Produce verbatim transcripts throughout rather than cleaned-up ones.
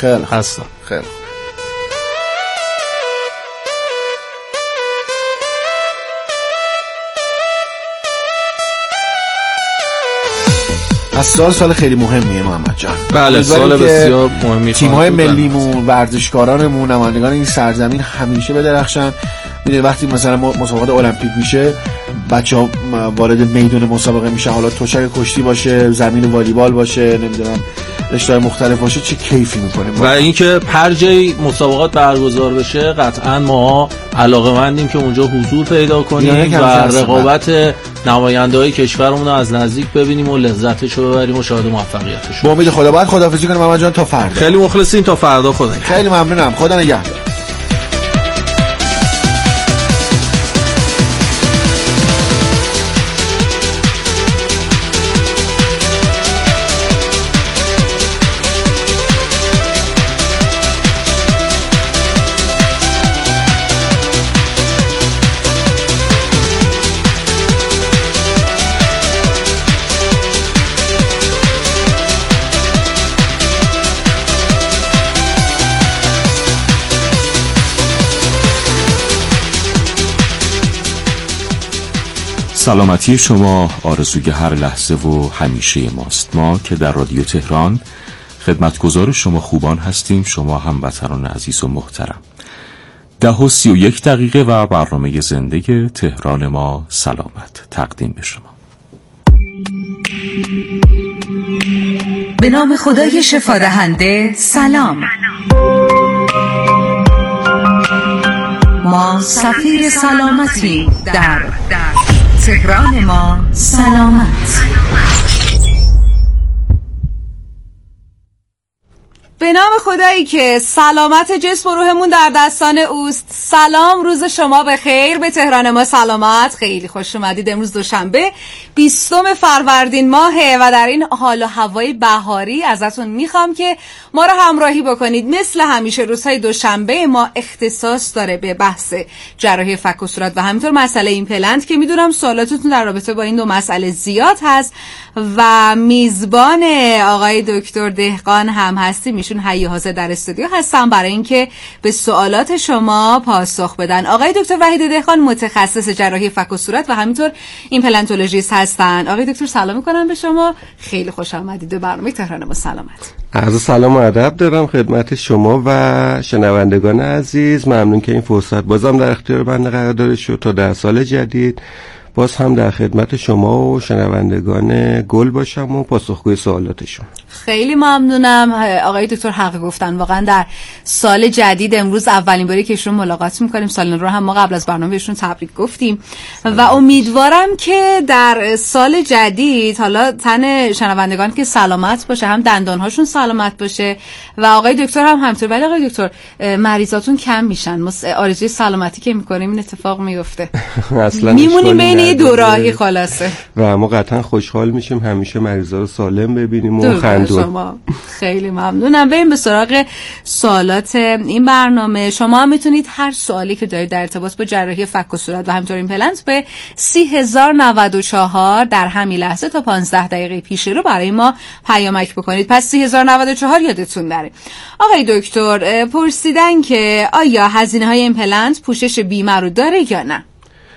خیلی هستم. خیلی از سال سال خیلی مهمیه محمد جان. بله سال بسیار مهمی. تیم‌های ملیمون، ورزشکارانمون، نمایندگان این سرزمین همیشه بدرخشن. میدونی وقتی مثلا مسابقات المپیک میشه بچه‌ها وارد میدون مسابقه میشه، حالا تشک کشتی باشه، زمین والیبال باشه، نمیدونم رشته‌های مختلف باشه، چه کیفی میکنیم. و اینکه هر جای مسابقات برگزار بشه قطعا ما علاقه‌مندیم که اونجا حضور پیدا کنیم و رقابت نماینده‌های کشورمون رو از نزدیک ببینیم و لذتش رو ببریم و شاهد موفقیتش. با امید خدا باید خداحافظی کنیم محمد جان تا فردا. خیلی مخلصیم تا فردا. خدا خیلی ممنونم. خدا نگهدار. سلامتی شما آرزوی هر لحظه و همیشه ماست. ما که در رادیو تهران خدمتگزار شما خوبان هستیم، شما هموطنان عزیز و محترم. ده و سی و یک دقیقه و برنامه زنده تهران ما سلامت تقدیم به شما. به نام خدای شفادهنده سلام. ما سفیر سلامتی در تهران ما سلامت. به نام خدایی که سلامت جسم و روحمون در دستان اوست. سلام، روز شما بخیر. به تهران ما سلامت. خیلی خوش اومدید. امروز دوشنبه بیستم فروردین ماهه و در این حال و هوای بهاری ازتون میخوام که ما رو همراهی بکنید. مثل همیشه روزهای دوشنبه ما اختصاص داره به بحث جراحی فک و صورت و همینطور مسئله ایمپلنت که میدونم سوالاتتون در رابطه با این دو مسئله زیاد هست و میزبان آقای دکتر دهقان هم هستیم. ایشون حی حاضر در استودیو هستن برای اینکه به سوالات شما پاسخ بدن. آقای دکتر وحید دهقان متخصص جراحی فک و صورت و همینطور ایمپلنتولوژیست هستن. آقای دکتر سلام میکنم به شما. خیلی خوش آمدید به برنامه تهران ما سلامت. عرض سلام و ادب دارم خدمت شما و شنوندگان عزیز. ممنون که این فرصت بازم در اختیار بنده قرار داده شد تا در سال جدید باز هم در خدمت شما و شنوندگان گل باشم و پاسخگوی سوالاتشون. خیلی ممنونم. آقای دکتر حق گفتن. واقعا در سال جدید امروز اولین باری که ایشون ملاقات میکنیم. سال نو رو هم ما قبل از برنامه بهشون تبریک گفتیم و امیدوارم که در سال جدید حالا تن شنوندگان که سلامت باشه، هم دندانهاشون سلامت باشه و آقای دکتر هم همینطور. ولی آقای دکتر مریضاتون کم میشن. ما آرزوی سلامتی که میکنیم این اتفاق میفته. اصلا میمونیم بین یه دوراهی خلاصه و ما قطعا خوشحال میشیم همیشه مریضا رو سالم ببینیم و خندون. شما خیلی ممنونم. بریم به سراغ سوالات این برنامه. شما هم میتونید هر سوالی که دارید در ارتباط با جراحی فک و صورت و همینطور ایمپلنت به سی هزار و نود و چهار در همین لحظه تا پانزده دقیقه پیش رو برای ما پیامک بکنید. پس سی هزار و نود و چهار یادتون نره. آقای دکتر پرسیدن که آیا هزینه های ایمپلنت پوشش بیمه رو داره یا نه؟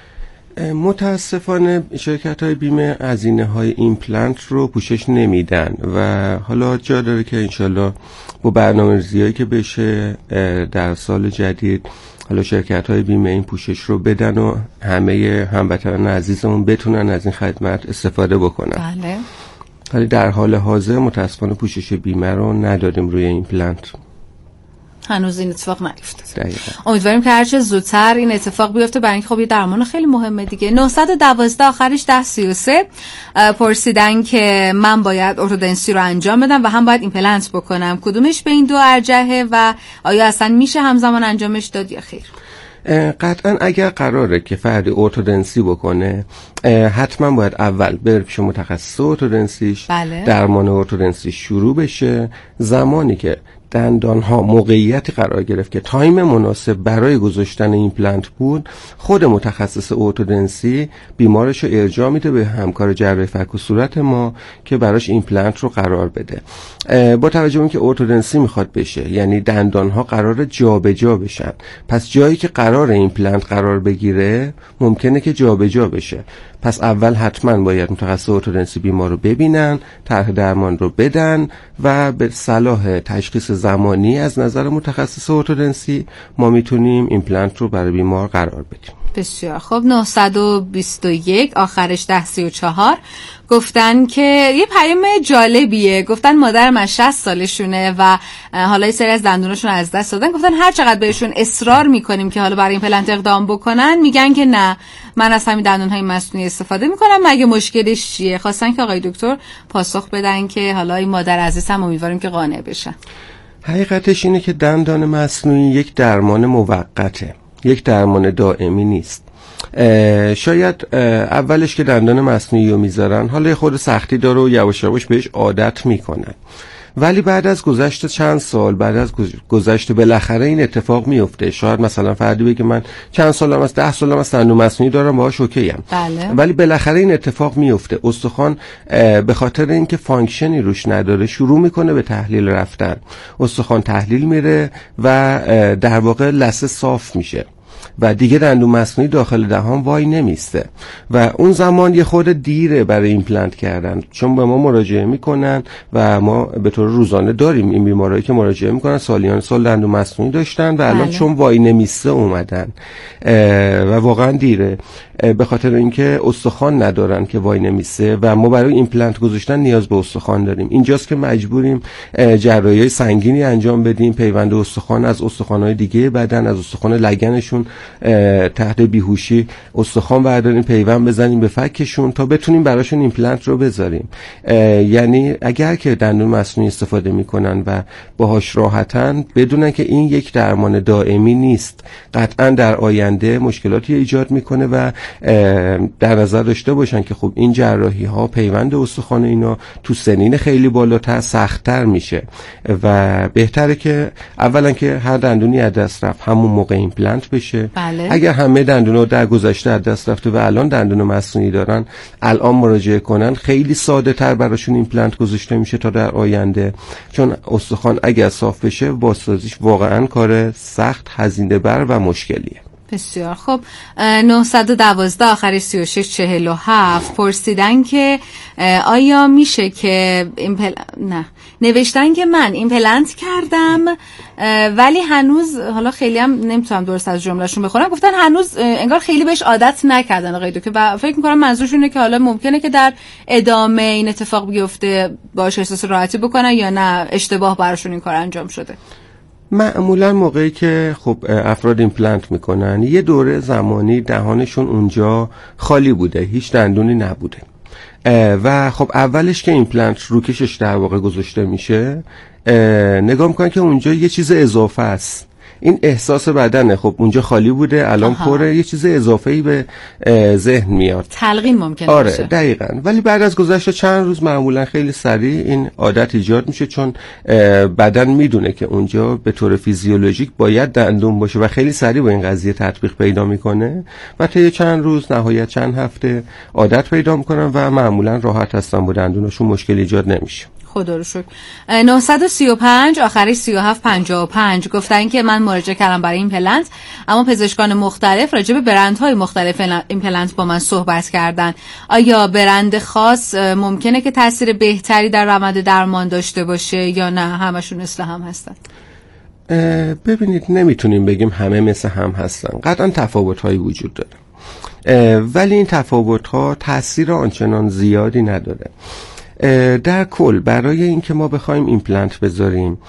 متاسفانه شرکت های بیمه هزینه های ایمپلنت رو پوشش نمیدن و حالا جا داره که انشالله با برنامه‌ریزی‌هایی که بشه در سال جدید حالا شرکت های بیمه این پوشش رو بدن و همه هموطنان عزیزمون بتونن از این خدمت استفاده بکنن. بله. ولی در حال حاضر متاسفانه پوشش بیمه رو نداریم روی ایمپلنت. هنوز این اتفاق نیفتاد. امیدواریم که هرچه زودتر این اتفاق بیفته برای اینکه خب یه درمان خیلی مهمه دیگه. نهصد و دوازده آخرش ده سی و سه پرسیدن که من باید ارتودنسی رو انجام بدم و هم باید ایمپلنت بکنم، کدومش به این دو ارجحه و آیا اصلا میشه همزمان انجامش داد یا خیر؟ قطعا اگر قراره که فردی ارتودنسی بکنه حتما باید اول بره پیش متخصص ارتودنسیش. بله. درمان ارتودنسی شروع بشه. زمانی که دندان ها موقعیتی قرار گرفت که تایم مناسب برای گذاشتن ایمپلنت بود، خود متخصص ارتودنسی بیمارش رو ارجاع میده به همکار جراح فک و صورت ما که براش ایمپلنت رو قرار بده. با توجه به اینکه ارتودنسی میخواد بشه، یعنی دندان ها قرار جابجا بشن، پس جایی که قرار ایمپلنت قرار بگیره ممکنه که جابجا بشه. پس اول حتما باید متخصص ارتودنسی بیمار رو ببینن، طرح درمان رو بدن و به صلاح تشخیص زمانی از نظر متخصص ارتودنسی ما میتونیم ایمپلنت رو برای بیمار قرار بدیم. بسیار خب. نهصد و بیست و یک آخرش ده سی و چهار گفتن که یه پیام جالبیه. گفتن مادر من شصت سالشونه و حالا یه سری از دندوناشون از دست دادن. گفتن هر چقدر بهشون اصرار میکنیم که حالا برای ایمپلنت اقدام بکنن میگن که نه، من از همین دندونهای مصنوعی استفاده میکنم، مگه مشکلش چیه؟ خواستن که آقای دکتر پاسخ بدن که حالا این مادر عزیز هم امیدواریم که قانع بشن. حقیقتش اینه که دندان مصنوعی یک درمان موقته، یک درمان دائمی نیست. شاید اولش که دندان مصنوعی رو میذارن حالا خود سختی داره و یواش یواش بهش عادت میکنن، ولی بعد از گذشت چند سال، بعد از گذشت بالاخره این اتفاق میفته. شاید مثلا فردی بگه من چند سالم از ده سالم از دندون مصنوعی دارم باهاش اوکی ام، بله. ولی بالاخره این اتفاق میفته. استخوان به خاطر اینکه فانکشنی روش نداره شروع میکنه به تحلیل رفتن، استخوان تحلیل میره و در واقع لثه صاف میشه و دیگه دندون مصنوعی داخل دهان وای نمیسته و اون زمان یه خورده دیره برای ایمپلنت کردن، چون به ما مراجعه میکنن و ما به طور روزانه داریم این بیمارایی که مراجعه میکنن سالیان سال دندون مصنوعی داشتن و الان چون وای نمیسته اومدن و واقعا دیره به خاطر اینکه استخوان ندارن که وای نمیسته و ما برای ایمپلنت گذاشتن نیاز به استخوان داریم. اینجاست که مجبوریم جراحی‌های سنگینی انجام بدیم، پیوند استخوان از استخوان‌های دیگه بدن، از استخوان لگنشون تحت بیهوشی استخوان برداریم، پیوند بزنیم به فکشون تا بتونیم براشون ایمپلنت رو بذاریم. یعنی اگر که دندون مصنوعی استفاده میکنن و باهاش راحتن، بدونن که این یک درمان دائمی نیست، قطعا در آینده مشکلاتی ایجاد میکنه و در نظر داشته باشن که خب این جراحی ها پیوند استخوان اینا تو سنین خیلی بالاتر سخت‌تر میشه و بهتره که اولا که هر دندونی از دست رفت همون موقع ایمپلنت بشه. بله. اگر همه دندونا در گذشته از دست رفته و الان دندون مصنوعی دارن، الان مراجعه کنن، خیلی ساده تر براشون ایمپلنت گذاشته میشه تا در آینده، چون استخوان اگر صاف بشه بازسازیش واقعا کار سخت، هزینه بر و مشکلیه. بسیار خب. نهصد و دوازده آخری سی و شش چهل و هفت پرسیدن که آیا میشه که ایمپل... نه نوشتن که من ایمپلنت کردم ولی هنوز، حالا خیلی هم نمیتونم درست از جملهشون بخونم، گفتن هنوز انگار خیلی بهش عادت نکردن آقای دکتر و فکر میکنم منظورشونه که حالا ممکنه که در ادامه این اتفاق بیفته باش احساس راحتی بکنن یا نه اشتباه براشون این کار انجام شده. معمولا موقعی که خب افراد ایمپلنت میکنن یه دوره زمانی دهانشون اونجا خالی بوده، هیچ دندونی نبوده و خب اولش که ایمپلنت روکشش در واقع گذاشته میشه نگاه میکنن که اونجا یه چیز اضافه است، این احساس بدنه، خب اونجا خالی بوده الان پره، یه چیز اضافه‌ای به ذهن میاد، تلقین ممکنه آره باشه. دقیقاً. ولی بعد از گذشت چند روز معمولا خیلی سریع این عادت ایجاد میشه، چون بدن میدونه که اونجا به طور فیزیولوژیک باید دندون باشه و خیلی سریع با این قضیه تطبیق پیدا میکنه و طی چند روز نهایت چند هفته عادت پیدا میکنن و معمولا راحت هستن، با دندوناشون مشکل ایجاد نمیشه. خدا رو شکر. نهصد و سی و پنج آخری سی و هفت پنجاه و پنج گفتن که من مراجعه کردم برای ایمپلنت، اما پزشکان مختلف راجع به برندهای مختلف ایمپلنت با من صحبت کردن. آیا برند خاص ممکنه که تاثیر بهتری در روند درمان داشته باشه یا نه همشون مثل هم هستن؟ ببینید نمیتونیم بگیم همه مثل هم هستن، قطعا تفاوت‌هایی وجود داره ولی این تفاوت‌ها تاثیر آنچنان زیادی نداره. در کل برای اینکه ما بخوایم ایمپلنت بذاریم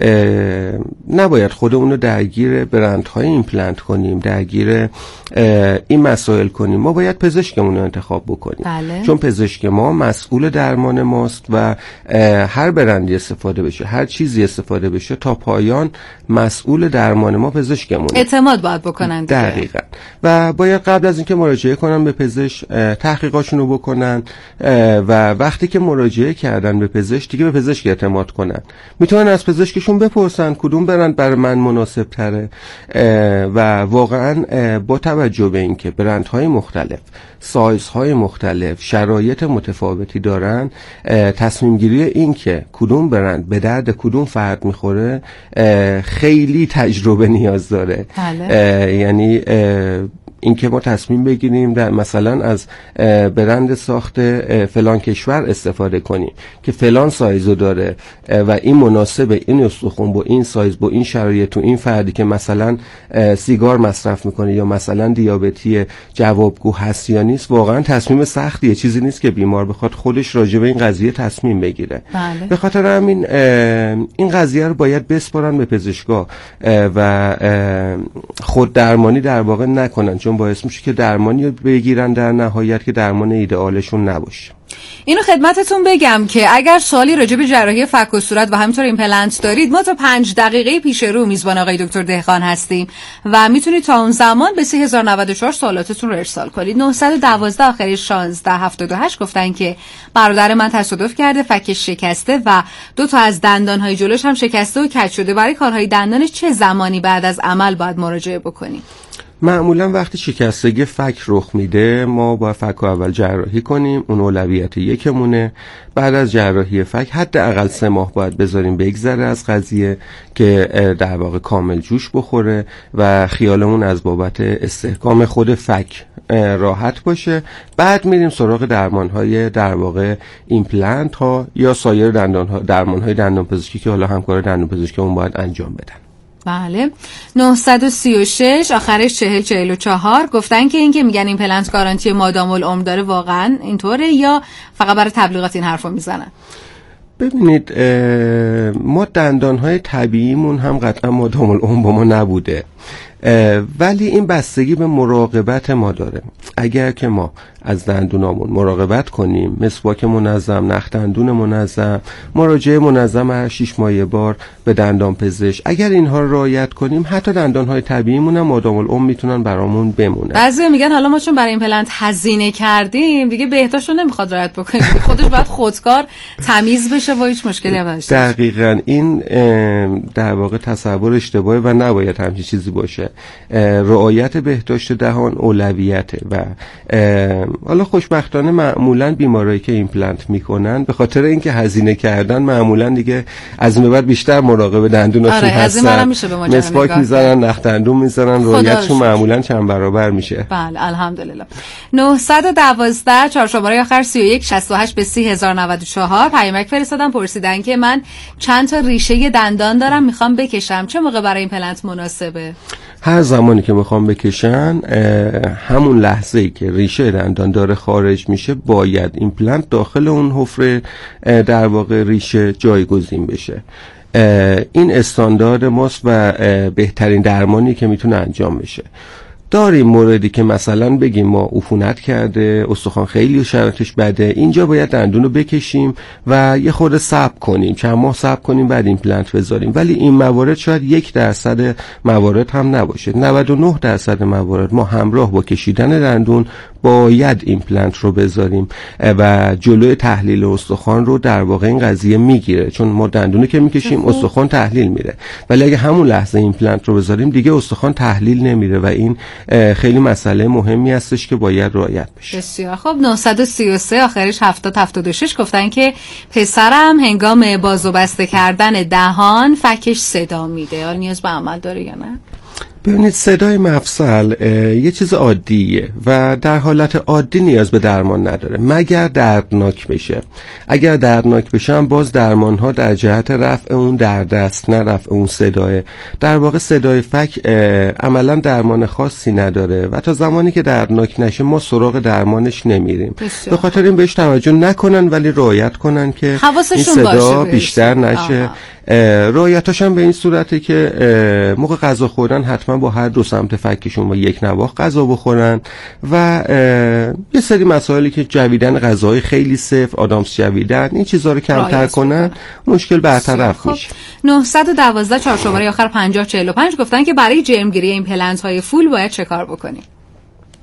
نباید خودمون رو درگیر برندهای ایمپلنت کنیم، درگیر این مسائل کنیم، ما باید پزشکمون رو انتخاب بکنیم. بله. چون پزشک ما مسئول درمان ماست و هر برندی استفاده بشه، هر چیزی استفاده بشه، تا پایان مسئول درمان ما پزشکمونه. اعتماد باید بکنن. دقیقاً. و باید قبل از اینکه مراجعه کنن به پزشک تحقیقاتشون رو بکنن و وقتی که مراجعه کردن به پزشک دیگه به پزشک اعتماد کنن، میتونن از پزشکشون بپرسن کدوم برند برای من مناسب تره و واقعا با توجه به اینکه برندهای مختلف، سایزهای مختلف، شرایط متفاوتی دارن، تصمیم گیری این که کدوم برند به درد کدوم فرد میخوره خیلی تجربه نیاز داره. بله. یعنی این که ما تصمیم بگیریم در مثلا از برند ساخت فلان کشور استفاده کنیم که فلان سایزو داره و این مناسب این استخوان با این سایز با این شرایط تو این فردی که مثلا سیگار مصرف میکنه یا مثلا دیابتی جوابگو هست یا نیست، واقعا تصمیم سختیه، چیزی نیست که بیمار بخواد خودش راجع به این قضیه تصمیم بگیره. بله. به خاطر همین این قضیه رو باید بسپارن به پزشکا و خود درمانی در واقع نکنن، چون باعث میشه که درمانی بگیرن در نهایت که درمان ایدئالشون نباشه. اینو خدمتتون بگم که اگر سوالی راجع به جراحی فک و صورت و همینطور ایمپلنت دارید، ما تا پنج دقیقه پیش رو میزبان آقای دکتر دهقان هستیم و میتونید تا اون زمان به سه هزار و نود و چهار سوالاتتون رو ارسال کنید. نهصد و دوازده آخری شانزده هفتاد و هشت گفتن که برادر من تصادف کرده، فکش شکسته و دو تا از دندانهای جلوش هم شکسته و کج شده. برای کارهای دندانش چه زمانی بعد از عمل باید مراجعه بکنیم؟ معمولا وقتی شکستگی فک رخ میده ما با فک رو اول جراحی کنیم، اون اولویت یکمونه. بعد از جراحی فک حداقل سه ماه باید بذاریم بگذره از قضیه که در واقع کامل جوش بخوره و خیالمون از بابت استحکام خود فک راحت باشه. بعد میریم سراغ درمان‌های در واقع ایمپلنت ها یا سایر دندان ها، درمان‌های دندان پزشکی که حالا همکار دندان پزشکمون باید انجام بدن. بله. نهصد و سی و شش آخرش چهل چهل و چهار گفتن که این که میگن ایمپلنت گارانتی مادام العمر داره واقعا اینطوره یا فقط برای تبلیغات این حرفو میزنن؟ ببینید ما دندانهای طبیعیمون هم قطعا مادام العمر با ما نبوده، ولی این بستگی به مراقبت ما داره. اگر که ما از دندونامون مراقبت کنیم، مسواک منظم، نخ دندون منظم، مراجعه منظم هر شش ماه بار به دندان پزشک، اگر اینها رو رعایت کنیم حتی دندانهای طبیعیمون هم مادام العمر میتونن برامون بمونن. بعضی میگن حالا ما چون برای ایمپلنت هزینه کردیم دیگه بهداشتو نمیخواد رعایت بکنیم، خودش باید خودکار تمیز بشه و هیچ مشکلی هم نداشته. دقیقاً این در واقع تصور اشتباهه و نباید همچین چیزی باشه. رعایت بهداشت دهان اولویته و حالا خوشبختانه معمولا بیمارایی که ایمپلنت میکنن به خاطر اینکه هزینه کردن معمولا دیگه از این به بعد بیشتر مراقب دندوناشون آره، هستن، مسواک میزنن، نخ دندون میزنن، رعایتشون معمولا چند برابر میشه. بله الحمدلله. نهصد و دوازده چهار شماره آخر سی و یک شصت و هشت به سی هزار و نود و چهار پیامک فرستادن، پرسیدن که من چند تا ریشه دندان دارم میخوام بکشم، چه موقع برای ایمپلنت مناسبه؟ هر زمانی که میخوام بکشن همون لحظه ای که ریشه دندان داره خارج میشه باید ایمپلنت داخل اون حفره در واقع ریشه جایگزین بشه. این استاندارد ماست و بهترین درمانی که میتونه انجام بشه. داریم موردی که مثلا بگیم ما عفونت کرده، استخوان خیلی شرایطش بده، اینجا باید دندون رو بکشیم و یه خورده صبر کنیم، چند ماه صبر کنیم بعد ایمپلنت بذاریم. ولی این موارد شاید یک درصد موارد هم نباشه. نود و نه درصد موارد ما همراه با کشیدن دندون باید ایمپلنت رو بذاریم و جلوی تحلیل استخوان رو در واقع این قضیه میگیره، چون ما دندونو که میکشیم استخوان تحلیل میره، ولی اگه همون لحظه ایمپلنت رو بذاریم دیگه استخوان تحلیل نمیره و این خیلی مسئله مهمی هستش که باید رعایت بشه. بسیار خب. نهصد و سی و سه آخرش هفتاد هفتاد و شش گفتن که پسرم هنگام باز و بسته کردن دهان فکش صدا میده، حالا نیاز به عمل داره یا نه؟ ببینید صدای مفصل یه چیز عادیه و در حالت عادی نیاز به درمان نداره مگر دردناک بشه. اگر دردناک بشه باز درمان ها در جهت رفع اون درد است نه رفع اون صدای. در واقع صدای فک عملا درمان خاصی نداره و تا زمانی که دردناک نشه ما سراغ درمانش نمیریم. به خاطر این بهش توجه نکنن ولی رعایت کنن که این صدا بیشتر نشه. رعایتاش هم به این صورته که موقع غذا خوردن حتما با هر دو سمت فکشون با یک نواخت غذا بخورن و یه سری مسائلی که جویدن غذای خیلی سفت، آدامس جویدن، این چیزا رو کمتر کنن مشکل برطرف خب. میشه. نهصد و دوازده چهار شماره آخر پنجاه چهل و پنج گفتن که برای جرمگیری ایمپلنت های فول باید چه کار بکنیم؟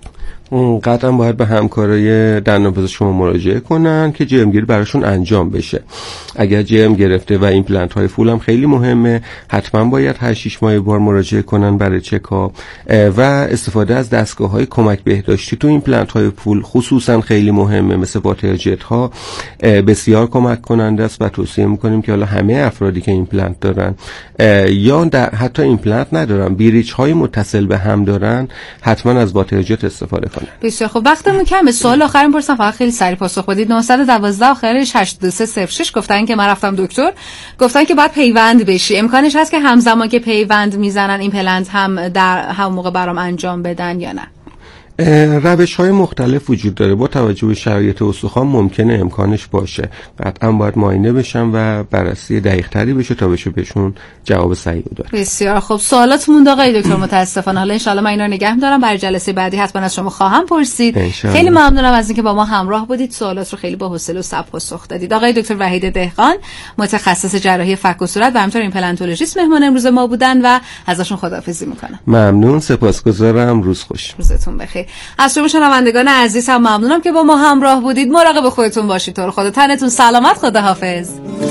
قطعا باید به همکارای دندانپزشک شما مراجعه کنن که جرم گیری براشون انجام بشه. اگر جرم گرفته و ایمپلنت های فول هم خیلی مهمه، حتما باید هر شش ماه بار مراجعه کنن برای چکاپ و استفاده از دستگاه های کمک بهداشتی تو ایمپلنت های فول خصوصا خیلی مهمه، مثل واترجت ها بسیار کمک کننده است و توصیه میکنیم که حالا همه افرادی که ایمپلنت دارن یا حتی ایمپلنت ندارن بریج های متصل به هم دارن حتما از واترجت استفاده کنن. بسیار خب، وقتمون کمه. سوال آخرم پرسیدم، فقط خیلی سریع پاسخ بدید. نه یک دو آخرش هشت دو سه صفر شش گفتن که من رفتم دکتر، گفتن که باید پیوند بشی. امکانش هست که همزمان که پیوند میزنن این پلنت هم در هم موقع برام انجام بدن یا نه؟ روش های مختلف وجود داره. با توجه به شرایط استخوان ممکنه امکانش باشه. قطعا باید معاینه بشن و بررسی دقیق تری بشه تا بشه بهشون جواب صحیح داد. بسیار خب، سوالات موند آقای دکتر متاسفانه. حالا ان شاء الله من اینا نگه می‌دارم، برای جلسه بعدی حتما از شما خواهم پرسید. خیلی ممنونم از اینکه با ما همراه بودید، سوالات رو خیلی با حوصله و صبر پاسخ دادید. آقای دکتر وحید دهقان، متخصص جراحی فک و صورت و همینطور ایمپلنتولوژیست، مهمان امروز ما بودن و ازشون خداحافظی می‌کنم. ممنون، سپاسگزارم. روز خوش. روزتون بخیر. از شما شنوندگان عزیز هم ممنونم که با ما همراه بودید. مراقب خودتون باشید. تو رو خدا، تنتون سلامت. خداحافظ.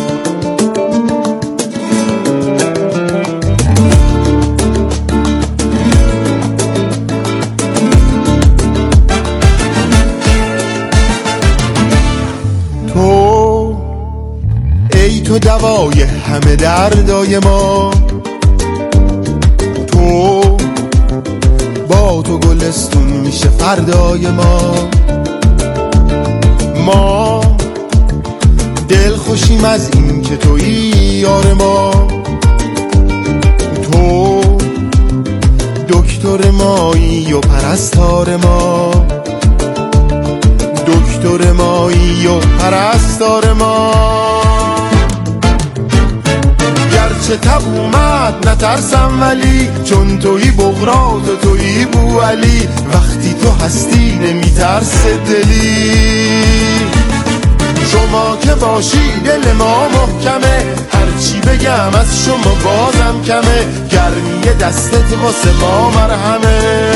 تو ای تو دوای همه دردای ما، تو با تو گلستون میشه فردای ما. ما دل خوشیم از این که تویی یار ما، تو دکتر مایی و پرستار ما، دکتر مایی و پرستار ما. گرچه تب اومد نترسم ولی، چون تویی بغرات و تویی بو علی، وقتی تو هستی نمیترس دلی. شما که باشی دل ما محکمه، هرچی بگم از شما بازم کمه، گرمی دستت واسه ما مرهمه.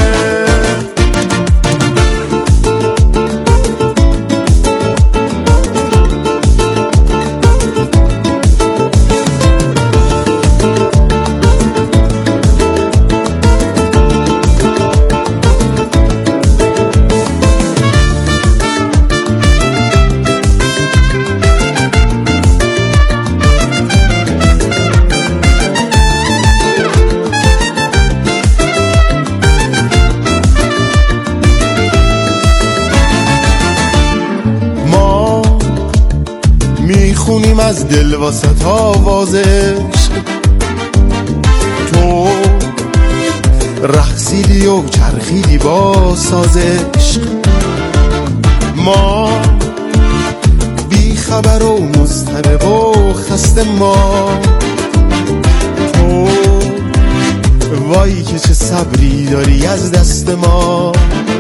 میخونیم از دل واسط آواز عشق، تو رقصیدی و چرخیدی با ساز عشق. ما بی خبر و مضطرب و خسته، ما تو وای که چه صبری داری از دست ما،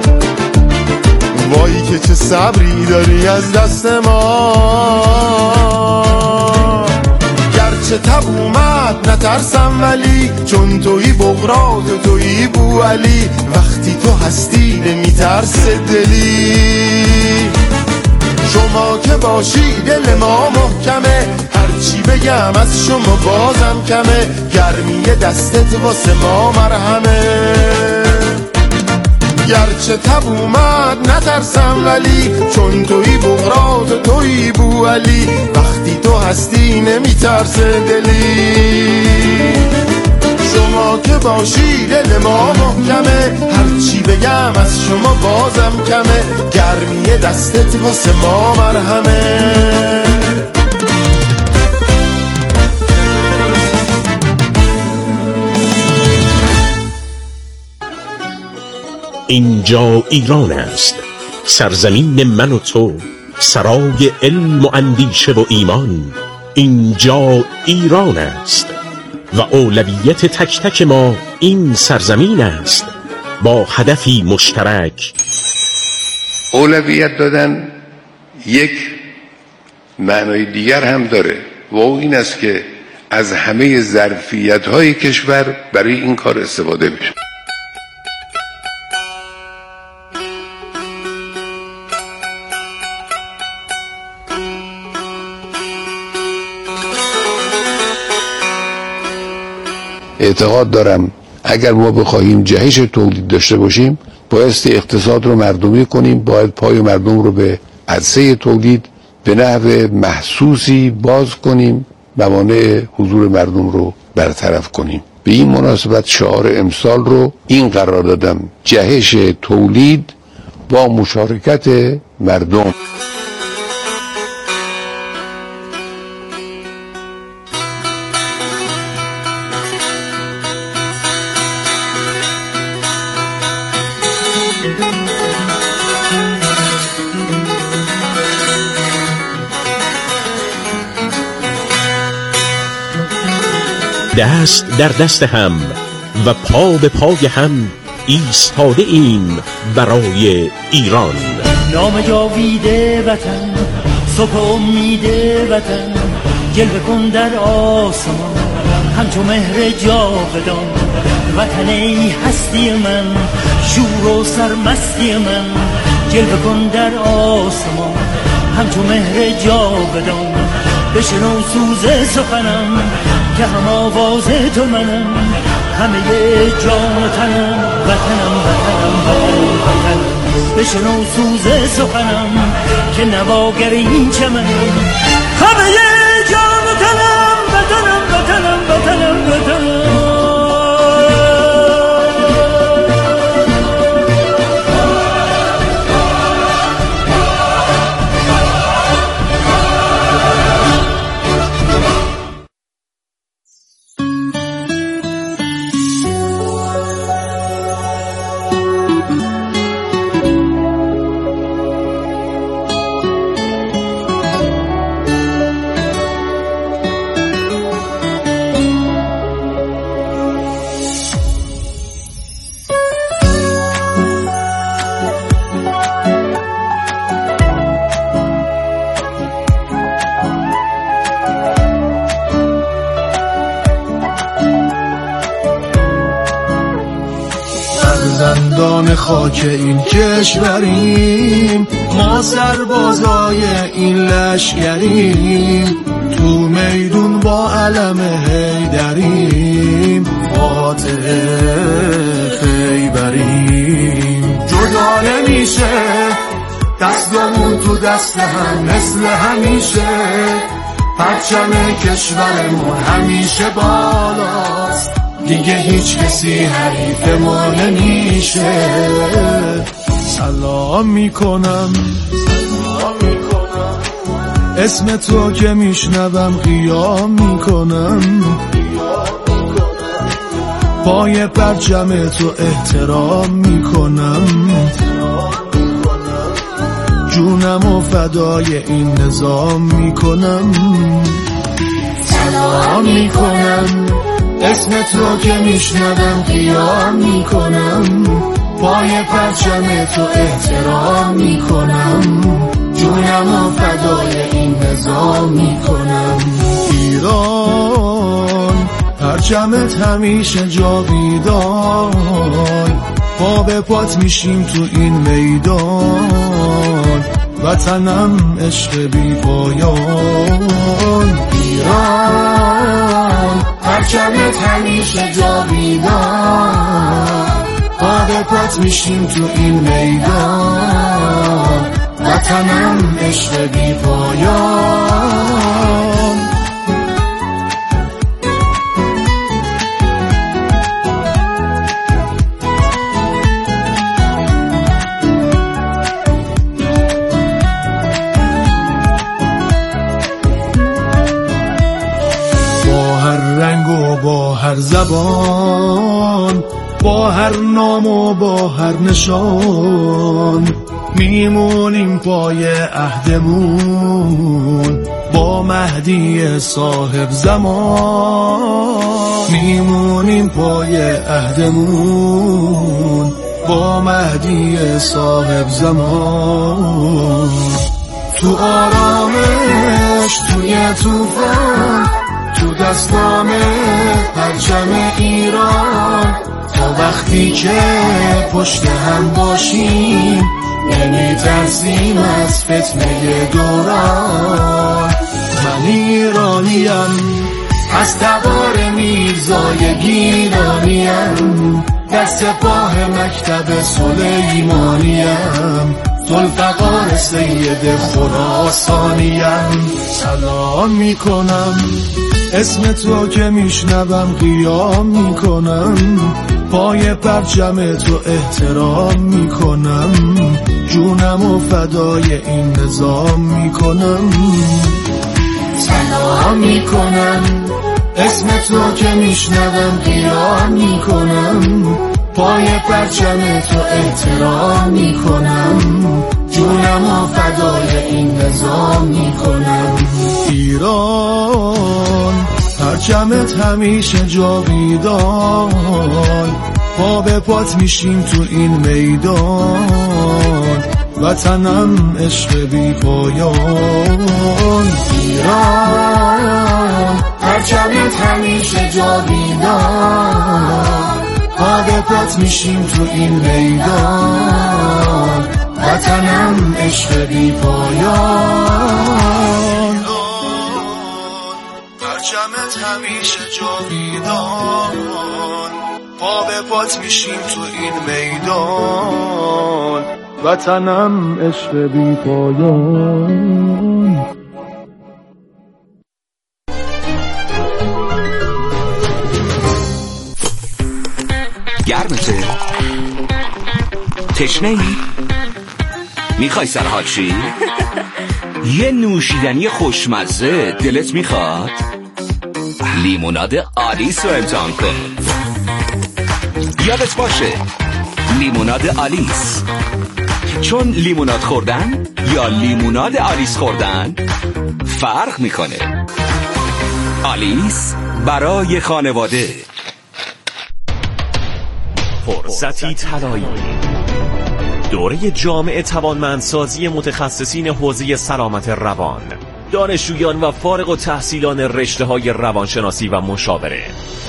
وای که چه صبری داری از دست ما. گرچه تب اومد نترسم ولی، چون تویی بغرات و تویی بو علی، وقتی تو هستی نمیترس دلی. شما که باشی دل ما محکمه، هرچی بگم از شما بازم کمه، گرمی دستت واسه ما مرهمه. گرچه تب اومد نترسم ولی، چون تویی بغرات و تویی بو علی، وقتی تو هستی نمیترسه دلی. شما که باشی دل ما محکمه، هرچی بگم از شما بازم کمه، گرمی دستت واسه ما مرهمه. اینجا ایران است، سرزمین من و تو، سرای علم و اندیشه و ایمان. اینجا ایران است و اولویت تک تک ما این سرزمین است، با هدفی مشترک. اولویت دادن یک معنای دیگر هم داره و او این است که از همه ظرفیت‌های کشور برای این کار استفاده بشه. اعتقاد دارم اگر ما بخواهیم جهش تولید داشته باشیم بایستی اقتصاد رو مردمی کنیم، باید پای مردم رو به عرصه تولید به نحو محسوسی باز کنیم، موانع حضور مردم رو برطرف کنیم. به این مناسبت شعار امسال رو این قرار دادم: جهش تولید با مشارکت مردم. دست در دست هم و پا به پای هم ایستاده ایم برای ایران. نام جاویده وطن، صبح امید وطن، جلوه کن در آسمان همچو مهر جاودان. وطن ای هستی من، شور و سرمستی من، جلوه کن در آسمان همچو مهر جاودان. بشنو سوز سخنم که هم آواز تو منم، همه جان و تنم، وطنم وطنم وطنم وطنم. بشنو سوز سخنم که نواگر این چمنم، همه جان و تنم، وطنم وطنم وطنم وطنم. فرزندان خاک این کشوریم، ما سربازای این لشکریم، تو میدون با علم حیدریم، فاتح خیبریم. جدا نمیشه دستمون تو دست هم مثل همیشه، پرچم کشورمون همیشه بالاست، دیگه هیچ کسی حریف ما نمیشه. سلام میکنم اسم تو که میشنوم قیام میکنم، پای پرچم تو احترام میکنم، جونم و فدای این نظام میکنم. سلام میکنم اسم تو که میشنوم قیام میکنم، پای پرچم تو احترام میکنم، جونم و فدای این نظام میکنم. ایران پرچمت همیشه جاویدان، پا به پات میشیم تو این میدان، وطنم عشق بی پایان. ایران پرچمت همیشه جاویدان، پا به پات میشیم تو این میدان، وطنم عشق بی پایان. با هر زبان، با هر نام و با هر نشان، میمونیم پای عهدمون با مهدی صاحب زمان، میمونیم پای عهدمون با مهدی صاحب زمان. تو آرامش توی طوفان، تو دستام پرچم ایران، تا وقتی که پشت هم باشیم نمیترسیم از فتنه دوران. من ایرانیم از تبار میرزای گیلانیم، در سپاه مکتب سلیمانیم، ذوالفقار سید خراسانیم. سلام میکنم اسم تو که میشنوم قیام میکنم، پای پرچم تو احترام میکنم، جونم و فدای این نظام میکنم. سلام میکنم اسم تو که میشنوم قیام میکنم، پای پرچم تو احترام میکنم، جونم و فدای این نظام میکنم. ایران پرچمت همیشه جاویدان، پا به پات میشیم تو این میدان، وطنم عشق بی پایان. ایران پرچمت همیشه جاویدان، پا به پات میشیم تو این میدان، وطنم عشق بی پایان. پرچمت همیشه جاویدان، پا به پات میشیم تو این میدان، وطنم عشق بی پایان. گرمته؟ تشنه ای؟ میخوای سرحال شی؟ یه نوشیدنی خوشمزه دلت میخواد؟ لیموناد آلیس رو امتحان کن. یادت باشه لیموناد آلیس، چون لیموناد خوردن یا لیموناد آلیس خوردن فرق میکنه. آلیس برای خانواده. فرصتی طلایی، دوره جامع توانمندسازی متخصصین حوزه سلامت روان، دانشجویان و فارغ التحصیلان رشته‌های روانشناسی و مشاوره.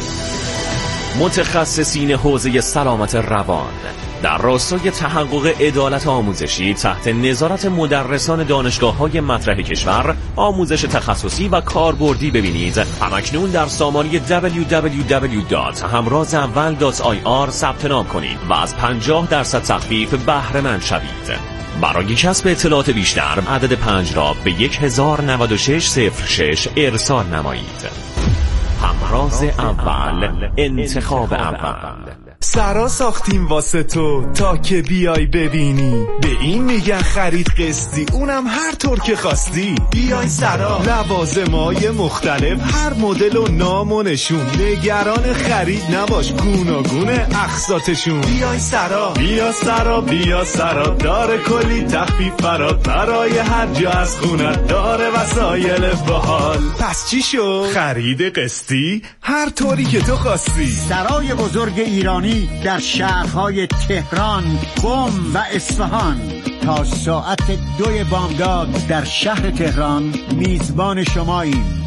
متخصصین حوزه سلامت روان در راستای تحقق عدالت آموزشی تحت نظارت مدرسان دانشگاه‌های مطرح کشور آموزش تخصصی و کاربردی ببینید. همکنون در سامانه دبلیو دبلیو دبلیو دات همراز اول دات آی آر ثبت نام کنید و از پنجاه درصد تخفیف بهره مند شوید. برای کسب اطلاعات بیشتر عدد پنج را به یک هزار و نود و شش صفر شش ارسال نمایید. همراز اول، انتخاب اول. سرا ساختیم واسه تو تا که بیای ببینی، به این میگن خرید قسطی، اونم هر طور که خواستی. بیای سرا، لوازمای مختلف، هر مدل و نام و نشون، نگران خرید نباش، گوناگونه اقساطشون. بیای سرا، بیا سرا، بیا سرا، داره کلی تخفیف برات، برای هر جا از خونت داره وسایل باحال. پس چی شو؟ خرید قسطی هر طوری که تو خواستی. سرای بزرگ ایرانی در شهرهای تهران، قم و اصفهان تا ساعت دوی بامداد در شهر تهران میزبان شماییم.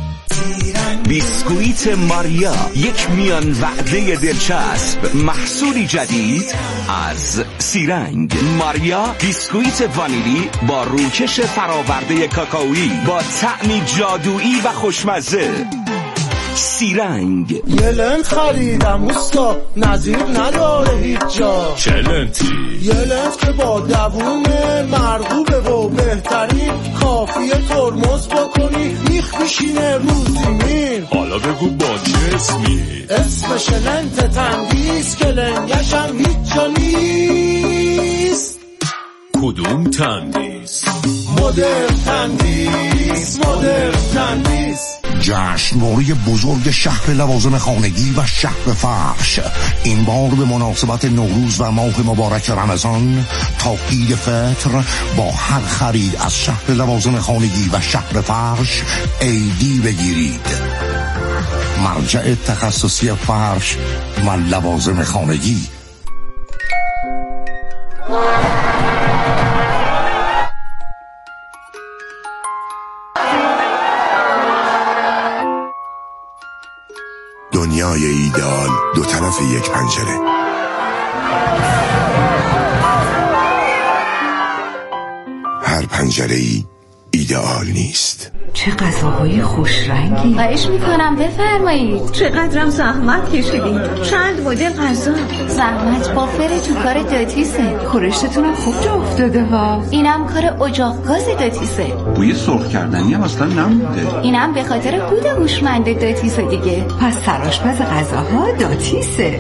بیسکویت ماریا، یک میان وعده دلچسب، محصولی جدید از سیرنگ. ماریا بیسکویت وانیلی با روکش فراورده کاکائویی با طعمی جادویی و خوشمزه. سیرنگ. یه لنت خریدم اوستا، نظیر نداره هیچ جا. چه لنتی؟ یه لنت که با دوونه مرغوبه و بهترین، کافیه ترمز بکنی میخ میشینه روزی میر. حالا بگو با چه اسمی؟ اسمش لنت تندیس که لنگشم هیچ جا نیست. کدوم تندیس؟ مدرن تندیس، مدرن تندیس. جشنواره بزرگ شهر لوازم خانگی و شهر فرش، این بار به مناسبت نوروز و ماه مبارک رمضان تا عید فطر با هر خرید از شهر لوازم خانگی و شهر فرش ایدی بگیرید. مرجع تخصصی فرش و لوازم خانگی. دنیای ایدئال دو طرف یک پنجره. هر پنجره‌ای ایدئال نیست. چه غذاهای خوش رنگی. خواهش میکنم بفرمایید. چقدرم زحمت کشیدید. چند مدل غذا. زحمت بافر تو کار داتیسه. خورشتتونم خوب جا افتاده ها. اینم کار اجاق گاز داتیسه. بوی سرخ کردنی هم اصلا نمونده. اینم به خاطر بود هوشمند داتیسه دیگه. پس سرآشپز غذاها داتیسه.